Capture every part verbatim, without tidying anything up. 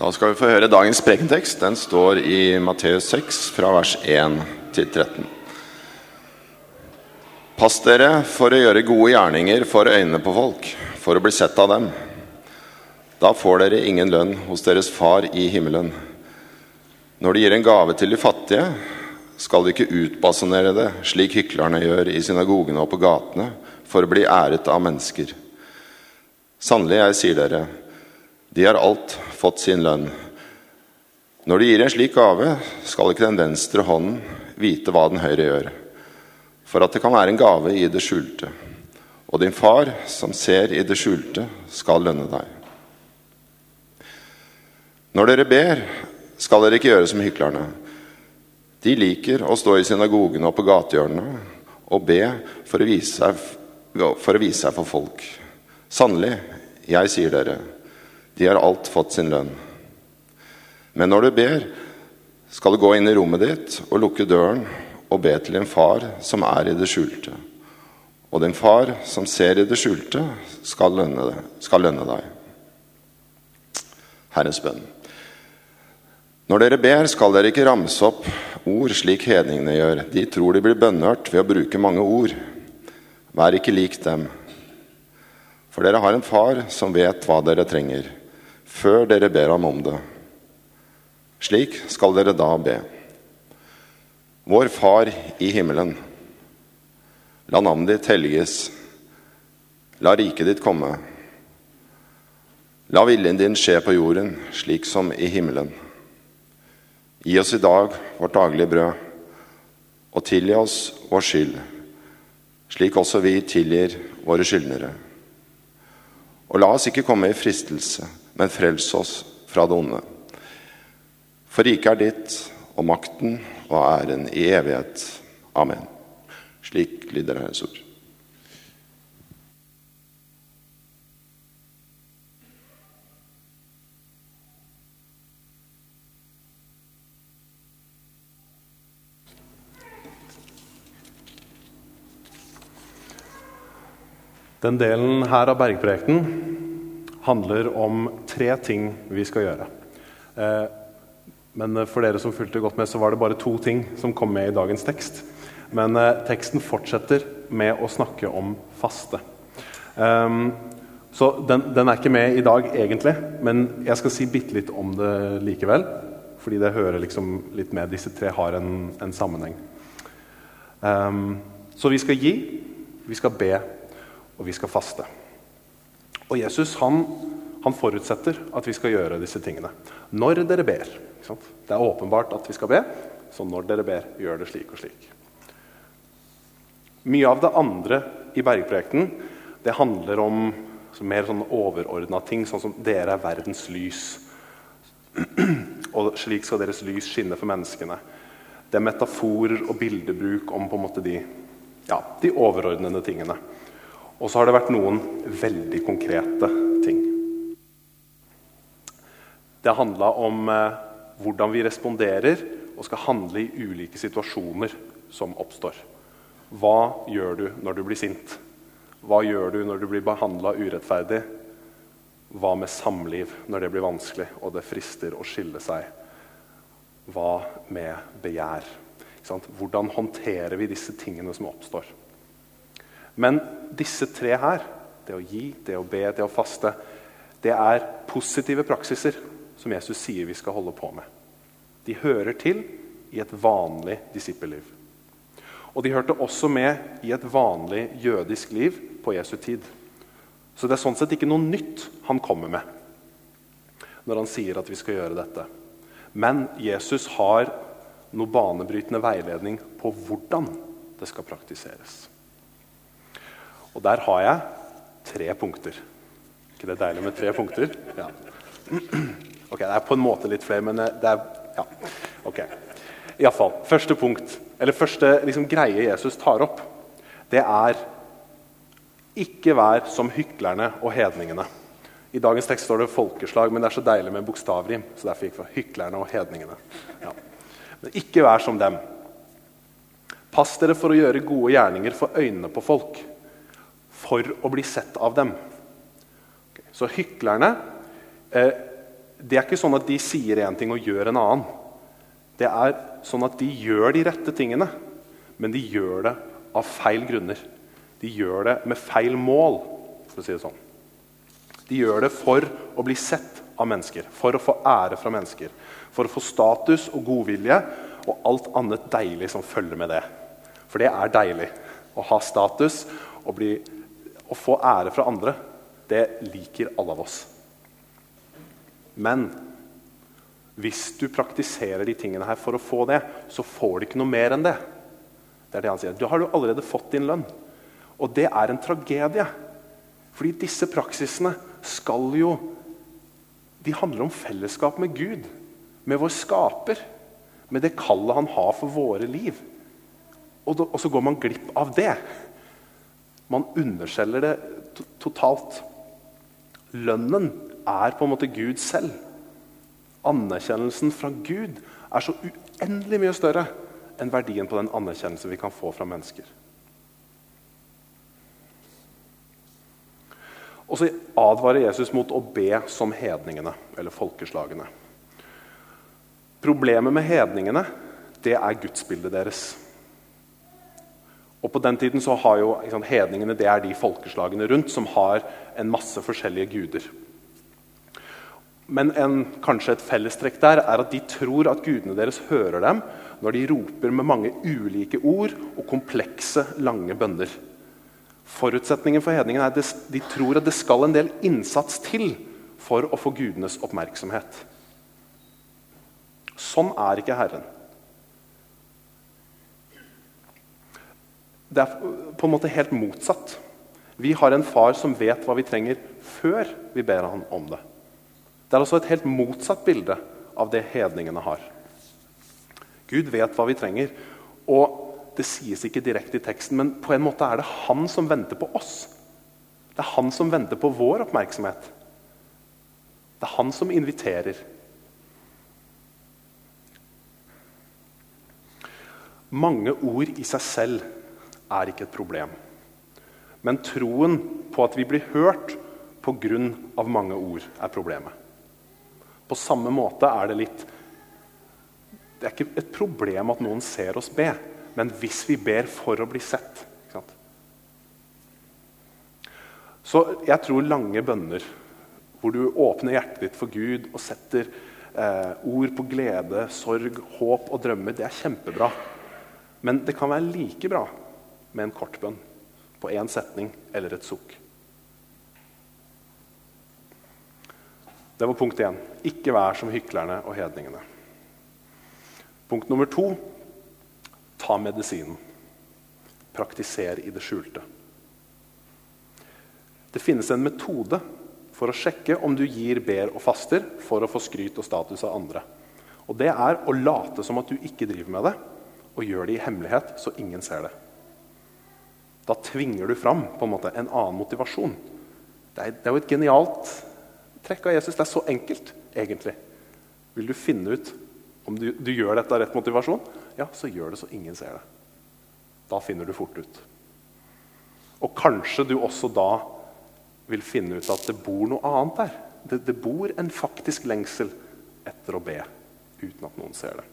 Da skal vi få høre dagens prekentekst. Den står i Matteus seks, fra vers én til tretten. Pass dere for å gjøre gode gjerninger for øynene på folk, for å bli sett av dem. Da får dere ingen lønn hos deres far i himmelen. Når de gir en gave til de fattige, skal de ikke utbasunere det, slik hyklerne gjør i synagogene og på gatene, for å bli æret av mennesker. Sannelig, jeg sier dere, de har alt fått sin lønn. Når de gir en slik gave, skal ikke den venstre hånden vite hva den høyre gjør, for at det kan være en gave i det skjulte. Og din far, som ser i det skjulte, skal lønne deg. Når dere ber, skal dere ikke gjøre som hyklerne. De liker å stå i synagogene og på gatehjørnene og be for å vise seg, for å vise seg for folk. Sannelig, jeg sier dere, de har alt fått sin lønn. Men når du ber, skal du gå inn i rommet ditt og lukke døren og be til din far som er i det skjulte. Og din far som ser i det skjulte skal lønne, skal lønne deg. Herrens bønn. Når dere ber, skal dere ikke ramse opp ord slik hedningene gjør. De tror de blir bønnhørt ved å bruke mange ord. Vær ikke lik dem. For dere har en far som vet hva dere trenger, før dere ber ham om det. Slik skal dere da be. Vår Far i himmelen, la navnet ditt helliges, la riket ditt komme. La viljen din skje på jorden, slik som i himmelen. Gi oss i dag vårt daglige brød, og tilgi oss vår skyld, slik også vi tilgir våre skyldnere. Og la oss ikke komme i fristelse, men frels oss fra det onde. For riket er ditt, og makten og æren i evighet. Amen. Slik lyder Herrens ord. Den delen her av bergprekenen handler om tre ting vi skal gjøre. Eh, men for dere som fulgte godt med, så var det bare to ting som kom med i dagens tekst. Men eh, teksten fortsetter med å snakke om faste. Eh, så den, den er ikke med i dag egentlig, men jeg skal si bitte litt om det likevel, fordi det hører liksom litt med. Disse tre har en, en sammenheng. Eh, så vi skal gi, vi skal be, og vi skal faste. Og Jesus, han, han forutsetter at vi skal gjøre disse tingene. Når dere ber, ikke sant? Det er åpenbart at vi skal be, så når dere ber, gjør det slik og slik. Mye av det andre i bergprekenen, det handler om så mer sånn overordnet ting, sånn som dere er verdens lys. Og slik skal deres lys skinne for menneskene. Det er metaforer og bildebruk om på en måte de, ja, de overordnede tingene. Og så har det vært noen veldig konkrete ting. Det handlet om eh, hvordan vi responderer og skal handle i ulike situasjoner som oppstår. Hva gjør du når du blir sint? Hva gjør du når du blir behandlet urettferdig? Hva med samliv når det blir vanskelig og det frister å skille seg? Hva med begjær? Ikke sant? Hvordan håndterer vi disse tingene som oppstår? Men disse tre her, det å gi, det å be, det å faste, det er positive praksiser som Jesus sier vi skal holde på med. De hører til i et vanlig disippelliv. Og de hørte også med i et vanlig jødisk liv på Jesu tid. Så det er sånn sett ikke noe nytt han kommer med når han sier at vi skal gjøre dette. Men Jesus har noe banebrytende veiledning på hvordan det skal praktiseres. Og der har jeg tre punkter. Ikke det deilig med tre punkter? Ja. Ok, det er på en måte litt flere, men det er, ja, ok. I alle fall, første punkt, eller første liksom, greie Jesus tar opp, det er ikke vær som hyklerne og hedningene. I dagens tekst står det folkeslag, men det er så deilig med bokstavrim, så derfor gikk for hyklerne og hedningene. Ja. Men ikke vær som dem. Pass dere for å gjøre gode gjerninger for øynene på folk, for å bli sett av dem. Okay. Så hyklerne, eh, det er ikke sånn at de sier en ting og gjør en annen. Det er sånn at de gjør de rette tingene, men de gjør det av feil grunner. De gjør det med feil mål, for å si det sånn. De gjør det for å bli sett av mennesker, for å få ære fra mennesker, for å få status og godvilje, og alt annet deilig som følger med det. For det er deilig å ha status og, bli, og få ære fra andre. Det liker alle av oss. Men hvis du praktiserer de tingene her for å få det, så får du ikke noe mer enn det. Det er det han sier. Du har jo allerede fått din lønn. Og det er en tragedie. Fordi disse praksisene skal jo, de handler om fellesskap med Gud, med vår skaper, med det kallet han har for våre liv. Og, da, og så går man glipp av det. Man underskjeller det to- totalt. Lønnen er på en måte Gud selv. Anerkjennelsen fra Gud er så uendelig mye større enn verdien på den anerkjennelse vi kan få fra mennesker. Og så advarer Jesus mot å be som hedningene, eller folkeslagene. Problemet med hedningene, det er gudsbildet deres. Og på den tiden så har jo ikke sant, hedningene, det er de folkeslagene rundt som har en masse forskjellige guder. Men en, kanskje et fellestrekk der er at de tror at gudene deres hører dem når de roper med mange ulike ord og komplekse, lange bønner. Forutsetningen for hedningen er at de tror at det skal en del innsats til for å få gudenes oppmerksomhet. Sånn er ikke Herren. Det er på en måte helt motsatt. Vi har en far som vet hva vi trenger før vi ber han om det. Det er altså et helt motsatt bilde av det hedningene har. Gud vet hva vi trenger, og det sies ikke direkte i teksten, men på en måte er det han som venter på oss. Det er han som venter på vår oppmerksomhet. Det er han som inviterer. Mange ord i seg selv er ikke et problem. Men troen på at vi blir hørt på grunn av mange ord er problemet. På samme måte er det litt, det er ikke et problem at noen ser oss be, men hvis vi ber for å bli sett. Ikke sant? Så jeg tror lange bønner, hvor du åpner hjertet ditt for Gud og setter eh, ord på glede, sorg, håp og drømmer, det er kjempebra. Men det kan være like bra med en kort bønn, på en setning eller et sukk. Det var punkt én. Ikke vær som hyklerne og hedningene. Punkt nummer to. Ta medisinen. Praktiser i det skjulte. Det finnes en metode for å sjekke om du gir, ber og faster for å få skryt og status av andre. Og det er å late som at du ikke driver med det, og gjør det i hemmelighet så ingen ser det. Da tvinger du fram på en måte en annen motivasjon. Det er, det er jo et genialt trekk av Jesus. Det er så enkelt, egentlig. Vil du finne ut om du, du gjør dette av rett motivasjon? Ja, så gjør det så ingen ser det. Da finner du fort ut. Og kanskje du også da vil finne ut at det bor noe annet der. Det, det bor en faktisk lengsel etter å be, uten at noen ser det.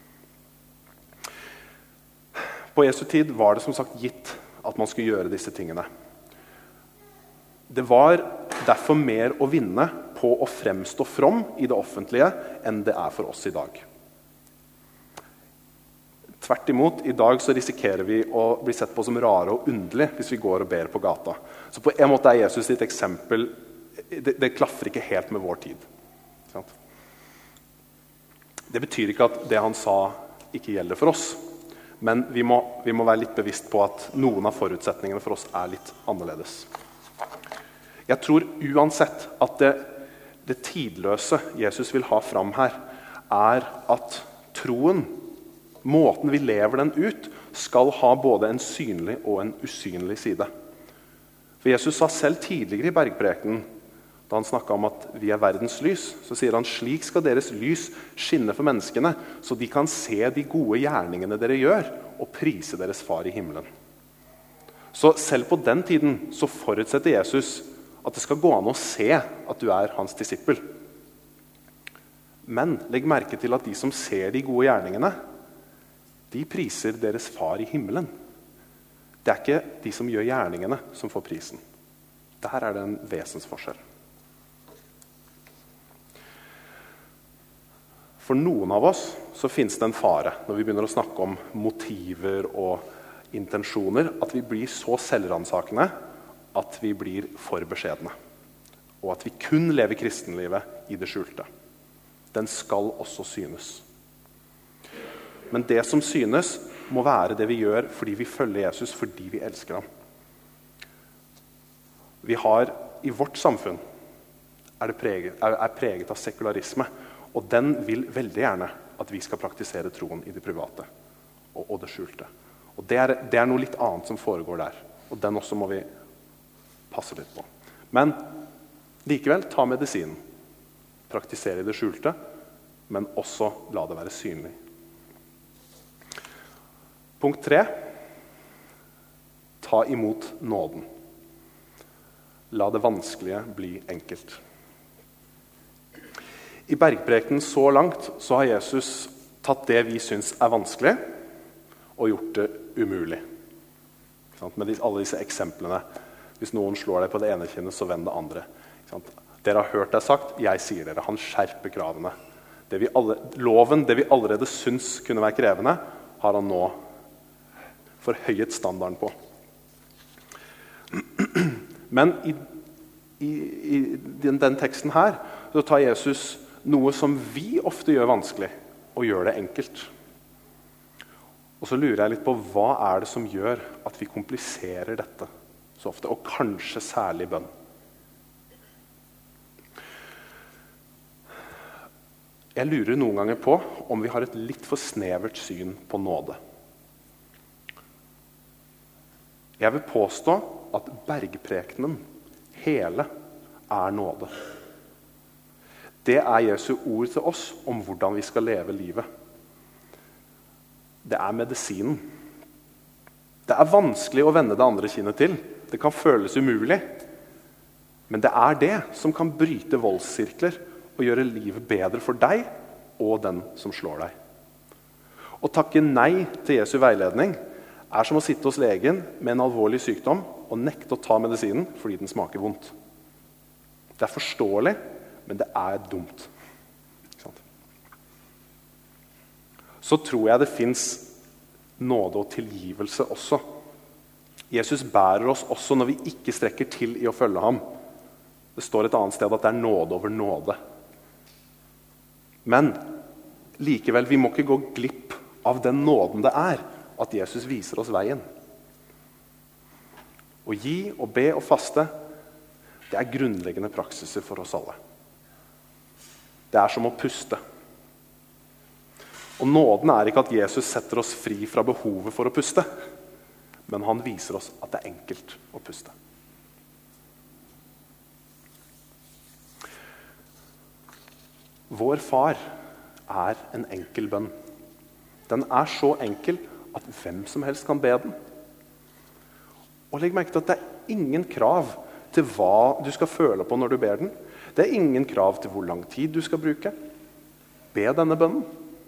På Jesu tid var det som sagt gitt at man skulle gjøre disse tingene. Det var derfor mer å vinne på å fremstå from i det offentlige enn det er for oss i dag. Tvert imot, i dag så risikerer vi å bli sett på som rare og underlige hvis vi går og ber på gata. Så på en måte er Jesus sitt eksempel, det, det klaffer ikke helt med vår tid. Sant? Det betyr ikke at det han sa ikke gjelder for oss, men vi må, vi må være litt bevisst på at noen av forutsetningene for oss er litt annerledes. Jeg tror uansett at det, det tidløse Jesus vil ha fram her, er at troen, måten vi lever den ut, skal ha både en synlig og en usynlig side. For Jesus sa selv tidligere i bergprekenen, da han snakket om at vi er verdens lys, så sier han, slik skal deres lys skinne for menneskene, så de kan se de gode gjerningene dere gjør, og prise deres far i himmelen. Så selv på den tiden så forutsetter Jesus at det skal gå an å se at du er hans disippel. Men legg merke til at de som ser de gode gjerningene, de priser deres far i himmelen. Det er ikke de som gjør gjerningene som får prisen. Der er det en vesensforskjell. For noen av oss så finnes det en fare når vi begynner å snakke om motiver og intensjoner, at vi blir så selvransakende at vi blir for beskjedne. Og at vi kun lever kristenlivet i det skjulte. Den skal også synes. Men det som synes må være det vi gjør fordi vi følger Jesus, fordi vi elsker ham. Vi har i vårt samfunn er, det preget, er, er preget av sekularisme, og den vil veldig gjerne at vi skal praktisere troen i det private og, og det skjulte. Og det er, det er noe litt annet som foregår der, og den også må vi passe litt på. Men likevel, ta medisinen. Praktisere i det skjulte, men også la det være synlig. Punkt tre. Ta imot nåden. La det vanskelige bli enkelt. I bergprekenen så langt så har Jesus tatt det vi synes er vanskelig, og gjort det umulig. Med alle disse eksemplene. Hvis noen slår deg på det ene kinnet, så vend det andre. Dere har hørt det sagt, jeg sier dere. Han skjerper kravene. Det vi alle, loven, det vi allerede synes kunne være krevende, har han nå forhøyet standarden på. Men i, i, i den, den teksten her, så tar Jesus noe som vi ofte gjør vanskelig, og gjør det enkelt. Og så lurer jeg litt på, hva er det som gjør at vi kompliserer dette så ofte, og kanskje særlig bønn? Jeg lurer noen ganger på om vi har et litt for snevert syn på nåde. Jeg vil påstå at bergprekenen hele er nåde. Det er Jesu ord til oss om hvordan vi skal leve livet. Det er medisinen. Det er vanskelig å vende det andre kinnet til. Det kan føles umulig. Men det er det som kan bryte voldssirkler og gjøre livet bedre for deg og den som slår deg. Å takke nei til Jesu veiledning er som å sitte hos legen med en alvorlig sykdom og nekte å ta medisinen fordi den smaker vondt. Det er forståelig, men det er dumt. Ikke sant? Så tror jeg det finnes nåde og tilgivelse også. Jesus bærer oss også når vi ikke strekker til i å følge ham. Det står et annet sted at det er nåde over nåde. Men likevel, vi må ikke gå glipp av den nåden det er at Jesus viser oss veien. Å gi og be og faste, det er grunnleggende praksiser for oss alle. Det er som å puste. Og nåden er ikke at Jesus setter oss fri fra behovet for å puste, men han viser oss at det er enkelt å puste. Vår far er en enkel bønn. Den er så enkel at hvem som helst kan be den. Og legg merke til at det er ingen krav til hva du skal føle på når du ber den. Det er ingen krav til hvor lang tid du skal bruke. Be denne bønnen.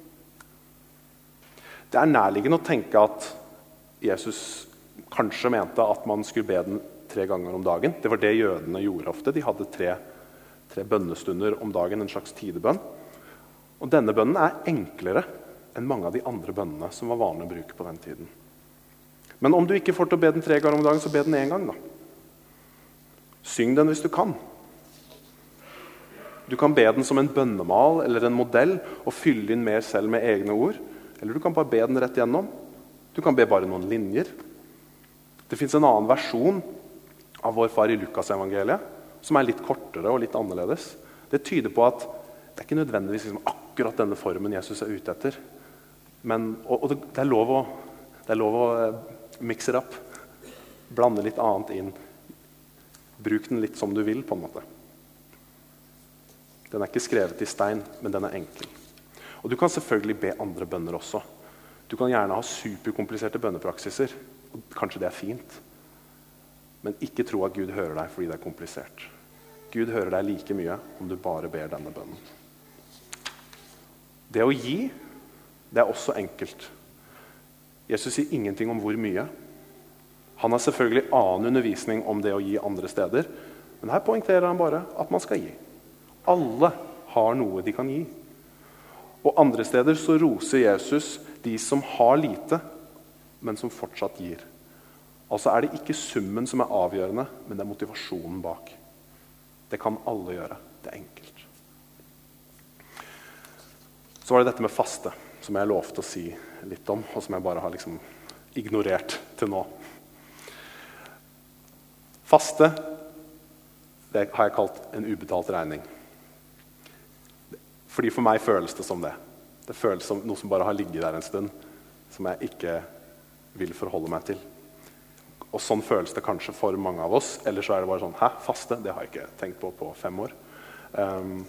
Det er nærliggende å tenke at Jesus kanskje mente at man skulle be den tre ganger om dagen. Det var det jødene gjorde ofte. De hadde tre, tre bønnestunder om dagen, en slags tidebønn. Og denne bønnen er enklere enn mange av de andre bønnene som var vanlig å bruke på den tiden. Men om du ikke får til å be den tre ganger om dagen, så be den en gang da. Syng den hvis du kan. Du kan be den som en bønnemal eller en modell og fylle inn mer selv med egne ord. Eller du kan bare be den rett igjennom. Du kan be bare noen linjer. Det finnes en annen versjon av vår far i Lukas-evangeliet, som er litt kortere og litt annerledes. Det tyder på at det er ikke nødvendigvis liksom akkurat denne formen Jesus er ute etter. Men, og, og det, det, er lov å, det er lov å mix it up. Blande litt annet inn. Bruk den litt som du vil, på en måte. Den er ikke skrevet i stein, men den er enkel. Og du kan selvfølgelig be andre bønner også. Du kan gjerne ha superkompliserte bønnepraksiser. Og kanskje det er fint. Men ikke tro at Gud hører deg fordi det er komplisert. Gud hører deg like mye om du bare ber denne bønnen. Det å gi, det er også enkelt. Jesus sier ingenting om hvor mye. Han har selvfølgelig annen undervisning om det å gi andre steder, men her poengterer han bare at man skal gi. Alle har noe de kan gi. Og andre steder så roser Jesus de som har lite, men som fortsatt gir. Altså er det ikke summen som er avgjørende, men det er motivasjonen bak. Det kan alle gjøre. Det er enkelt. Så var det dette med faste, som jeg lovte å si litt om, og som jeg bare har liksom ignorert til nå. Faste, det har jeg kalt en ubetalt regning. Fordi for meg føles det som det. Det føles som noe som bare har ligget der en stund, som jeg ikke vil forholde meg til. Og sånn føles det kanskje for mange av oss, eller så er det bare sånn, hæ, faste, det har jeg ikke tenkt på på fem år. Um,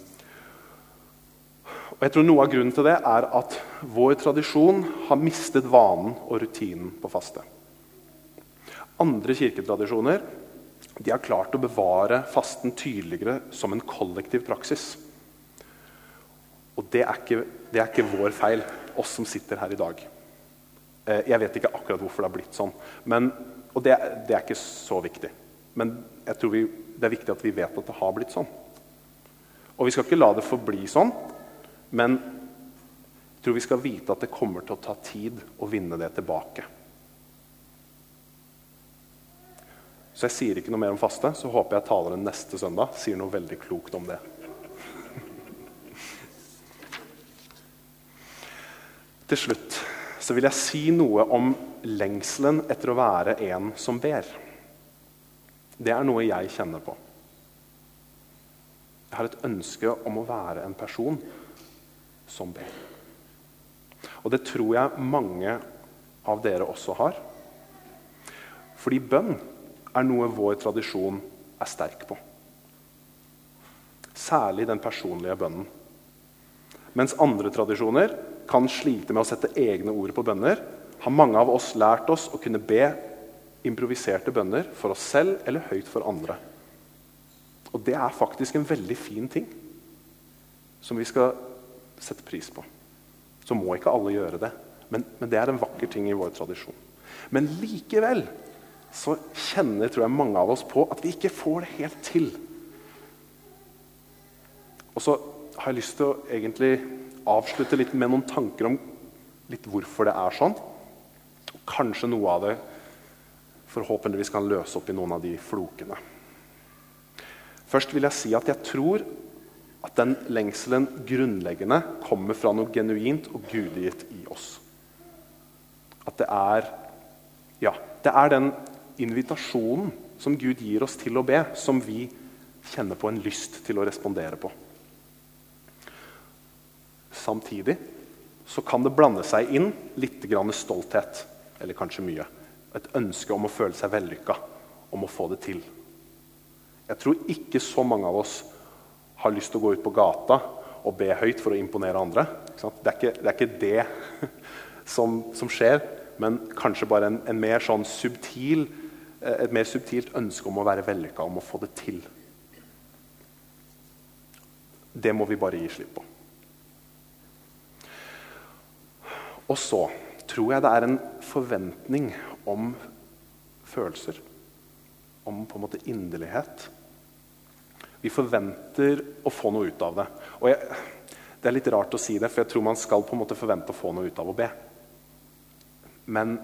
og jeg tror noe av grunnen til det er at vår tradisjon har mistet vanen og rutinen på faste. Andre kirketradisjoner, de har klart å bevare fasten tydeligere som en kollektiv praksis. Og det er ikke, det er ikke vår feil, oss som sitter her i dag. Jeg vet ikke akkurat hvorfor det har blitt sånn, men, og det, det er ikke så viktig. Men jeg tror vi, det er viktig at vi vet at det har blitt sånn. Og vi skal ikke la det forbli sånn, men jeg tror vi skal vite at det kommer til å ta tid å vinne det tilbake. Så jeg sier ikke noe mer om faste, så håper jeg taleren neste søndag sier noe veldig klokt om det. Til slutt så vil jeg si noe om lengselen etter å være en som ber. Det er noe jeg kjenner på. Jeg har et ønske om å være en person som ber. Og det tror jeg mange av dere også har. Fordi bønn er noe vår tradisjon er sterk på. Særlig den personlige bønnen. Mens andre tradisjoner kan slite med å sette egne ord på bønner, har mange av oss lært oss å kunne be improviserte bønner for oss selv eller høyt for andre. Og det er faktisk en veldig fin ting som vi skal sette pris på. Så må ikke alle gjøre det, men, men det er en vakker ting i vår tradisjon. Men likevel så kjenner, tror jeg, mange av oss på at vi ikke får det helt til. Og så har jeg lyst til å egentlig avslutte litt med noen tanker om litt hvorfor det er sånn. Kanskje noe av det forhåpentligvis kan løse opp i noen av de flokene. Først vil jeg si at jeg tror at den lengselen grunnleggende kommer fra noe genuint og gudgitt i oss. At det er, ja, det er den invitasjonen som Gud gir oss til å be, som vi kjenner på en lyst til å respondere på. Samtidig så kan det blande seg inn litt grann stolthet, eller kanskje mye. Et ønske om å føle seg vellykket, om å få det til. Jeg tror ikke så mange av oss har lyst til å gå ut på gata og be høyt for å imponere andre. Ikke sant? Det er ikke det, er ikke det som, som skjer, men kanskje bare en, en mer sånn subtil, et mer subtilt ønske om å være vellykket, om å få det til. Det må vi bare gi slipp på. Og så tror jeg det er en forventning om følelser, om på en måte inderlighet. Vi forventer å få noe ut av det. Og jeg, det er litt rart å si det, for jeg tror man skal på en måte forvente å få noe ut av å be. Men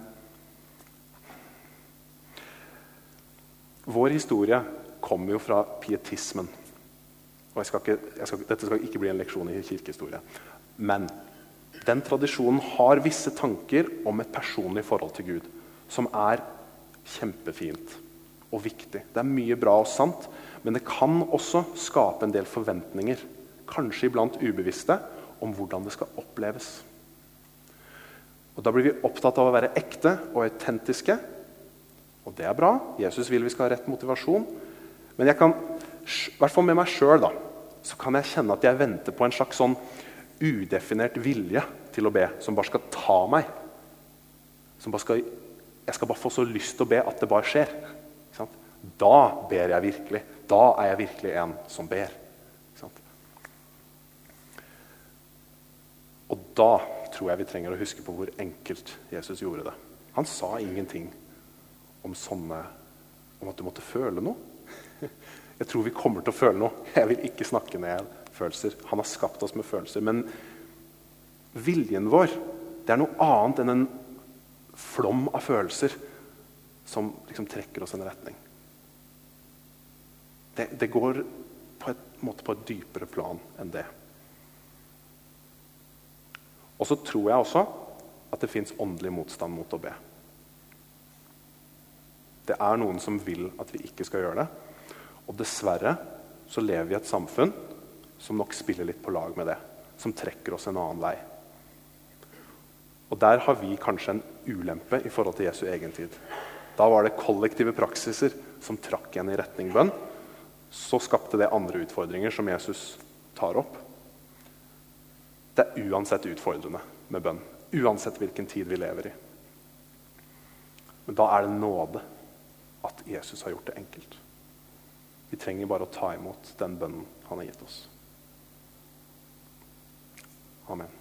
vår historie kommer jo fra pietismen. Og jeg skal ikke, jeg skal, dette skal ikke bli en leksjon i kirkehistorie. Men den tradisjonen har visse tanker om et personlig forhold til Gud, som er kjempefint og viktig. Det er mye bra og sant, men det kan også skape en del forventninger, kanskje iblant ubevisste, om hvordan det skal oppleves. Og da blir vi opptatt av å være ekte og autentiske, og det er bra. Jesus vil vi skal ha rett motivasjon. Men jeg kan, i hvert fall med meg selv da, så kan jeg kjenne at jeg venter på en slags sånn udefinert vilje til å be, som bare skal ta meg. Som bare skal, jeg skal bare få så lyst til å be at det bare skjer. Ikke sant? Da ber jeg virkelig. Da er jeg virkelig en som ber. Ikke sant? Og da tror jeg vi trenger å huske på hvor enkelt Jesus gjorde det. Han sa ingenting om sånne, om at du måtte føle noe. Jeg tror vi kommer til å føle noe. Jeg vil ikke snakke ned følelser. Han har skapt oss med følelser. Men viljen vår, det er noe annet enn en flom av følelser som liksom trekker oss en retning. Det, det går på, et, måte på et dypere plan enn det. Og så tror jeg også at det finnes åndelig motstand mot å be. Det er noen som vil at vi ikke skal gjøre det. Og dessverre så lever vi i et samfunn som nok spiller litt på lag med det. Som trekker oss en annen vei. Og der har vi kanskje en ulempe i forhold til Jesu egen tid. Da var det kollektive praksiser som trakk en i retning bønn. Så skapte det andre utfordringer som Jesus tar opp. Det er uansett utfordrende med bønn. Uansett hvilken tid vi lever i. Men da er det nåde at Jesus har gjort det enkelt. Vi trenger bare å ta imot den bønnen han har gitt oss. Amen.